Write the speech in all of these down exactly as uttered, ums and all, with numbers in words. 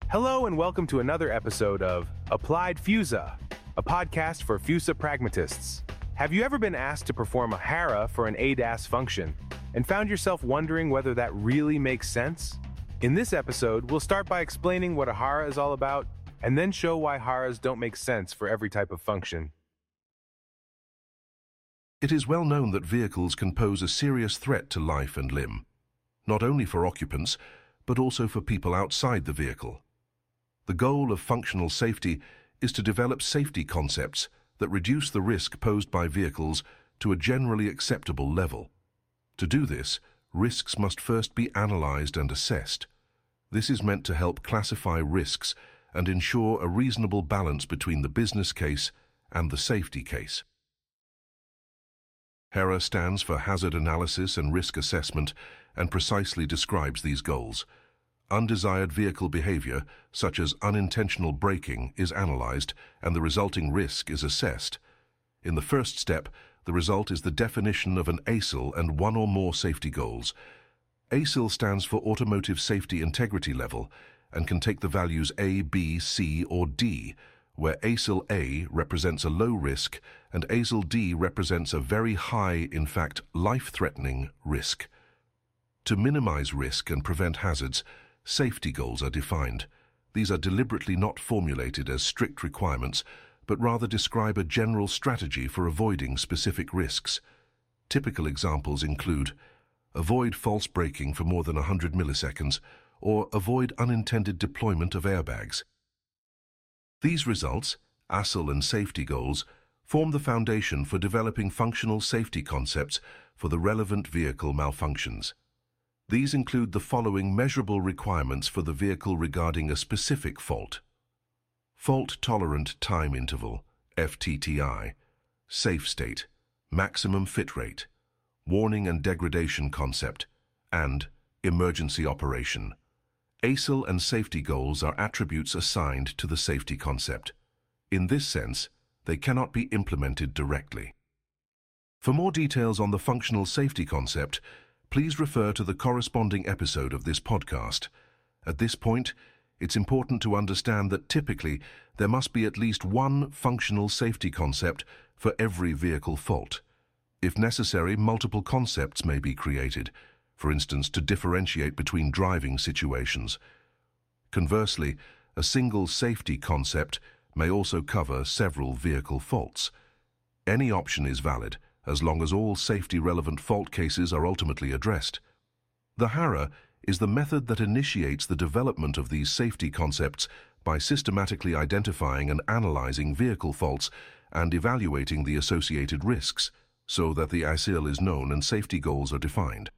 Hello and welcome to another episode of Applied FUSA, a podcast for FUSA pragmatists. Have you ever been asked to perform a HARA for an A D A S function and found yourself wondering whether that really makes sense? In this episode, we'll start by explaining what a HARA is all about and then show why HARAs don't make sense for every type of function. It is well known that vehicles can pose a serious threat to life and limb, not only for occupants, but also for people outside the vehicle. The goal of functional safety is to develop safety concepts that reduce the risk posed by vehicles to a generally acceptable level. To do this, risks must first be analyzed and assessed. This is meant to help classify risks and ensure a reasonable balance between the business case and the safety case. HARA stands for Hazard Analysis and Risk Assessment and precisely describes these goals. Undesired vehicle behavior, such as unintentional braking, is analyzed and the resulting risk is assessed. In the first step, the result is the definition of an A S I L and one or more safety goals. A S I L stands for Automotive Safety Integrity Level and can take the values A, B, C, or D, where A S I L A represents a low risk and A S I L D represents a very high, in fact, life-threatening risk. To minimize risk and prevent hazards, safety goals are defined. These are deliberately not formulated as strict requirements, but rather describe a general strategy for avoiding specific risks. Typical examples include avoid false braking for more than one hundred milliseconds or avoid unintended deployment of airbags. These results, A S I L and safety goals, form the foundation for developing functional safety concepts for the relevant vehicle malfunctions. These include the following measurable requirements for the vehicle regarding a specific fault: fault tolerant time interval, F T T I, safe state, maximum fit rate, warning and degradation concept, and emergency operation. A S I L and safety goals are attributes assigned to the safety concept. In this sense, they cannot be implemented directly. For more details on the functional safety concept, please refer to the corresponding episode of this podcast. At this point, it's important to understand that typically there must be at least one functional safety concept for every vehicle fault. If necessary, multiple concepts may be created, for instance, to differentiate between driving situations. Conversely, a single safety concept may also cover several vehicle faults. Any option is valid, as long as all safety-relevant fault cases are ultimately addressed. The HARA is the method that initiates the development of these safety concepts by systematically identifying and analyzing vehicle faults and evaluating the associated risks, so that the A S I L is known and safety goals are defined.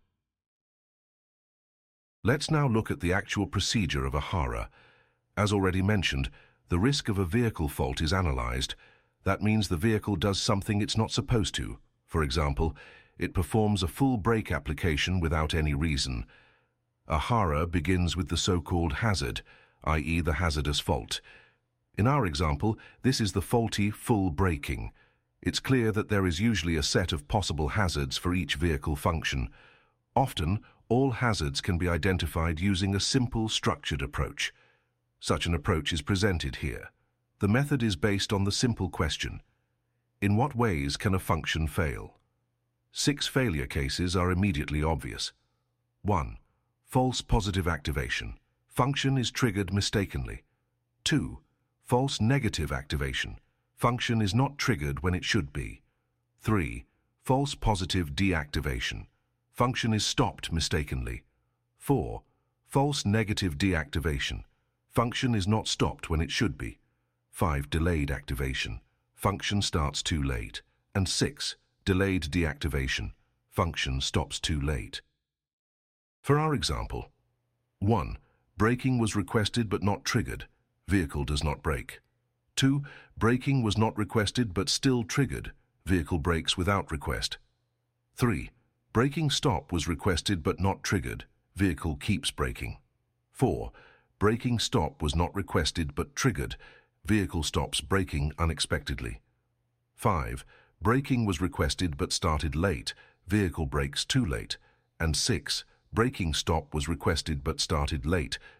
Let's now look at the actual procedure of a HARA. As already mentioned, the risk of a vehicle fault is analyzed. That means the vehicle does something it's not supposed to. For example, it performs a full brake application without any reason. A HARA begins with the so-called hazard, that is the hazardous fault. In our example, this is the faulty full braking. It's clear that there is usually a set of possible hazards for each vehicle function. Often, all hazards can be identified using a simple structured approach. Such an approach is presented here. The method is based on the simple question: in what ways can a function fail? Six failure cases are immediately obvious. one. False positive activation. Function is triggered mistakenly. two. False negative activation. Function is not triggered when it should be. three. False positive deactivation. Function is stopped mistakenly. four. False negative deactivation. Function is not stopped when it should be. five. Delayed activation. Function starts too late. And six. Delayed deactivation. Function stops too late. For our example, one. Braking was requested but not triggered. Vehicle does not brake. two. Braking was not requested but still triggered. Vehicle brakes without request. three. Braking stop was requested but not triggered. Vehicle keeps braking. four. Braking stop was not requested but triggered. Vehicle stops braking unexpectedly. five. Braking was requested but started late. Vehicle brakes too late. And six. Braking stop was requested but started late.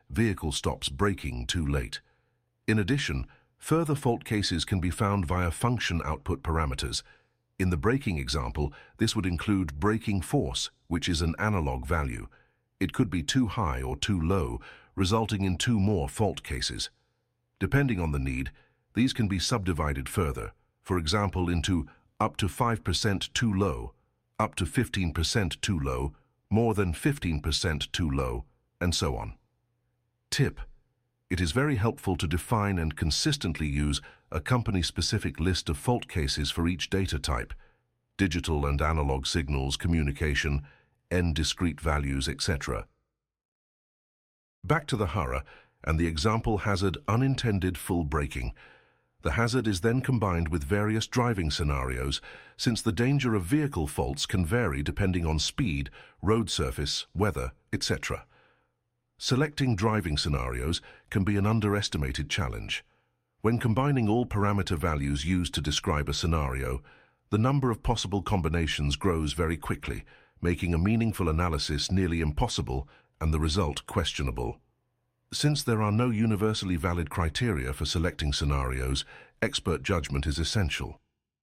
vehicle stops braking too late. In addition, further fault cases can be found via function output parameters. In the braking example, this would include braking force, which is an analog value. It could be too high or too low, resulting in two more fault cases. Depending on the need, these can be subdivided further, for example into up to five percent too low, up to fifteen percent too low, more than fifteen percent too low, and so on. Tip: it is very helpful to define and consistently use a company-specific list of fault cases for each data type, digital and analog signals, communication, N discrete values, et cetera. Back to the Hara and the example hazard unintended full braking. The hazard is then combined with various driving scenarios, since the danger of vehicle faults can vary depending on speed, road surface, weather, et cetera. Selecting driving scenarios can be an underestimated challenge. When combining all parameter values used to describe a scenario, the number of possible combinations grows very quickly, making a meaningful analysis nearly impossible and the result questionable. Since there are no universally valid criteria for selecting scenarios, expert judgment is essential.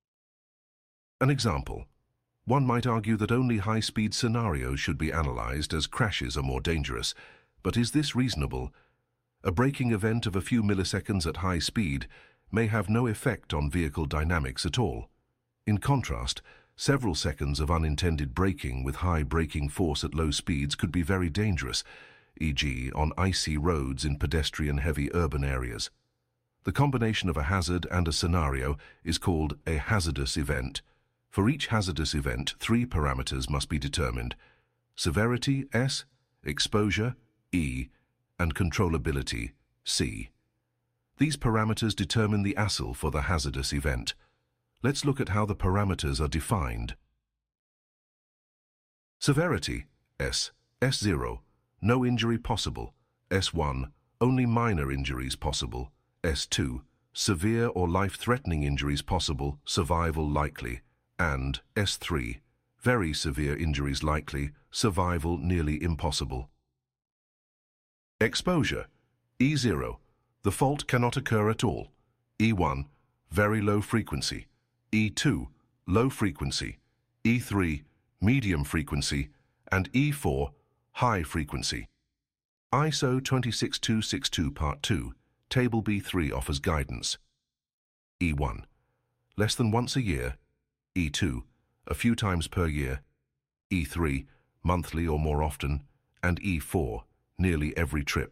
An example: one might argue that only high-speed scenarios should be analyzed as crashes are more dangerous, but is this reasonable? A braking event of a few milliseconds at high speed may have no effect on vehicle dynamics at all. In contrast, several seconds of unintended braking with high braking force at low speeds could be very dangerous, for example on icy roads in pedestrian-heavy urban areas. The combination of a hazard and a scenario is called a hazardous event. For each hazardous event, three parameters must be determined: severity, S, exposure, E, and controllability, C. These parameters determine the A S I L for the hazardous event. Let's look at how the parameters are defined. Severity, S, S zero, no injury possible, S one, only minor injuries possible, S two, severe or life-threatening injuries possible, survival likely, and S three, very severe injuries likely, survival nearly impossible. Exposure, E zero, the fault cannot occur at all, E one, very low frequency, E two, low frequency, E three, medium frequency, and E four, high frequency. I S O two six two six two Part two, Table B three offers guidance. E one, less than once a year, E two, a few times per year, E three, monthly or more often, and E four, nearly every trip.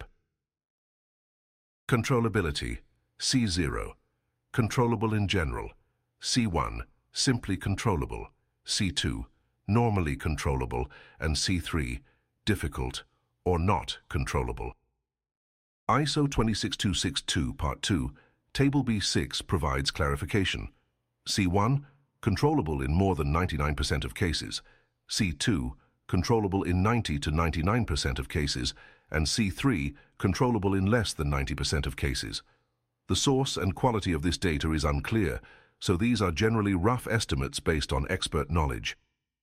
Controllability, C zero, controllable in general, C one, simply controllable, C two, normally controllable, and C three, difficult or not controllable. I S O two six two six two Part two, Table B six provides clarification. C one, controllable in more than ninety-nine percent of cases, C two, controllable in ninety to ninety-nine percent of cases, and C three, controllable in less than ninety percent of cases. The source and quality of this data is unclear, so these are generally rough estimates based on expert knowledge.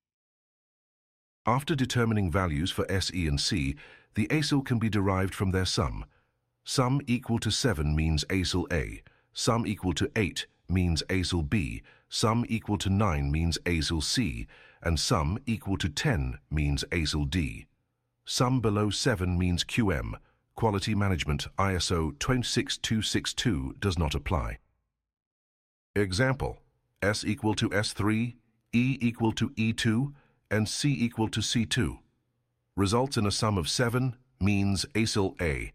After determining values for S, E, and C, the A S I L can be derived from their sum. Sum equal to seven means A S I L A, sum equal to eight means A S I L B, sum equal to nine means A S I L C, and sum equal to ten means A S I L D. Sum below seven means Q M. Quality Management I S O two six two six two does not apply. Example: S equal to S three, E equal to E two, and C equal to C two. Results in a sum of seven means A S I L A.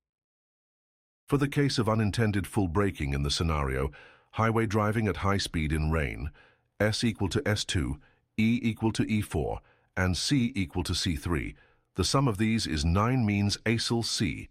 For the case of unintended full braking in the scenario, highway driving at high speed in rain, S equal to S two, E equal to E four, and C equal to C three, the sum of these is nine means A S I L C.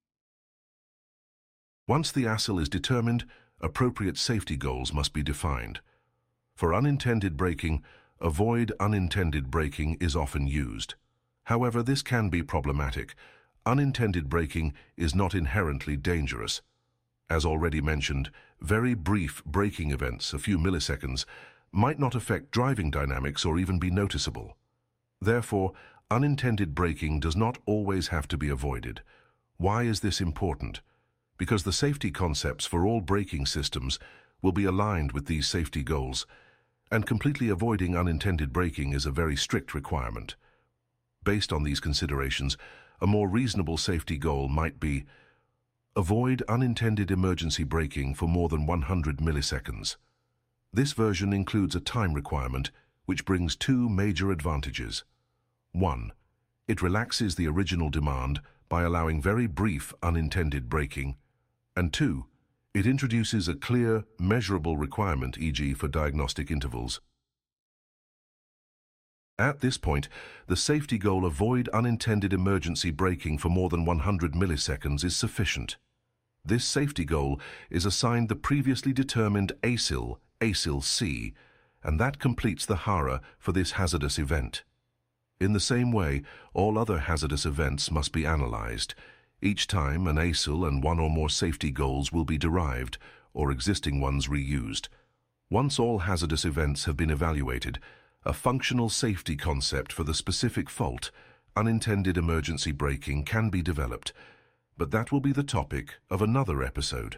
Once the A S I L is determined, appropriate safety goals must be defined. For unintended braking, avoid unintended braking is often used. However, this can be problematic. Unintended braking is not inherently dangerous. As already mentioned, very brief braking events, a few milliseconds, might not affect driving dynamics or even be noticeable. Therefore, unintended braking does not always have to be avoided. Why is this important? Because the safety concepts for all braking systems will be aligned with these safety goals, and completely avoiding unintended braking is a very strict requirement. Based on these considerations, a more reasonable safety goal might be avoid unintended emergency braking for more than one hundred milliseconds. This version includes a time requirement which brings two major advantages. One, it relaxes the original demand by allowing very brief unintended braking. And two, it introduces a clear, measurable requirement, for example for diagnostic intervals. At this point, the safety goal avoid unintended emergency braking for more than one hundred milliseconds is sufficient. This safety goal is assigned the previously determined A S I L, A S I L C, and that completes the H A R A for this hazardous event. In the same way, all other hazardous events must be analyzed. Each time an A S I L and one or more safety goals will be derived, or existing ones reused. Once all hazardous events have been evaluated, a functional safety concept for the specific fault, unintended emergency braking, can be developed, but that will be the topic of another episode.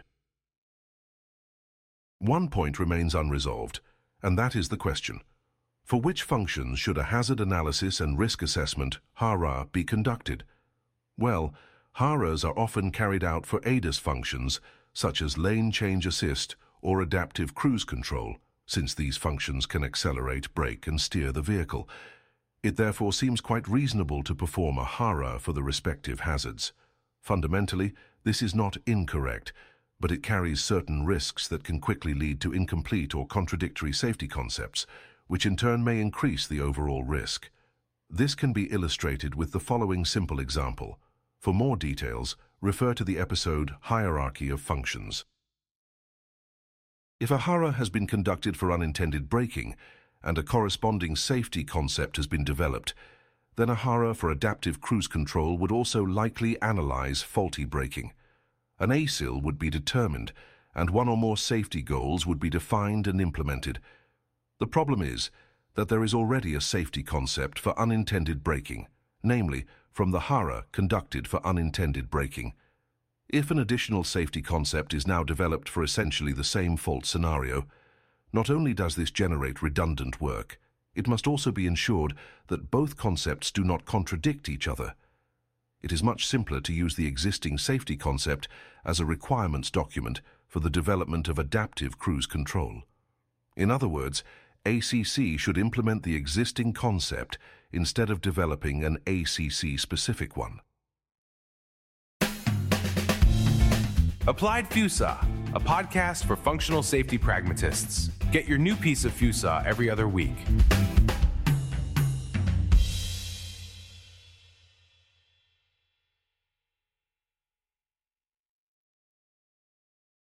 One point remains unresolved, and that is the question: for which functions should a hazard analysis and risk assessment, H A R A, be conducted? Well, H A R As are often carried out for A D A S functions, such as lane change assist or adaptive cruise control, since these functions can accelerate, brake, and steer the vehicle. It therefore seems quite reasonable to perform a H A R A for the respective hazards. Fundamentally, this is not incorrect, but it carries certain risks that can quickly lead to incomplete or contradictory safety concepts, which in turn may increase the overall risk. This can be illustrated with the following simple example. For more details, refer to the episode Hierarchy of Functions. If a H A R A has been conducted for unintended braking and a corresponding safety concept has been developed, then a H A R A for adaptive cruise control would also likely analyze faulty braking. An A S I L would be determined, and one or more safety goals would be defined and implemented. The problem is that there is already a safety concept for unintended braking, namely from the H A R A conducted for unintended braking. If an additional safety concept is now developed for essentially the same fault scenario, not only does this generate redundant work, it must also be ensured that both concepts do not contradict each other. It is much simpler to use the existing safety concept as a requirements document for the development of adaptive cruise control. In other words, A C C should implement the existing concept instead of developing an A C C-specific one. Applied FUSA, a podcast for functional safety pragmatists. Get your new piece of FUSA every other week.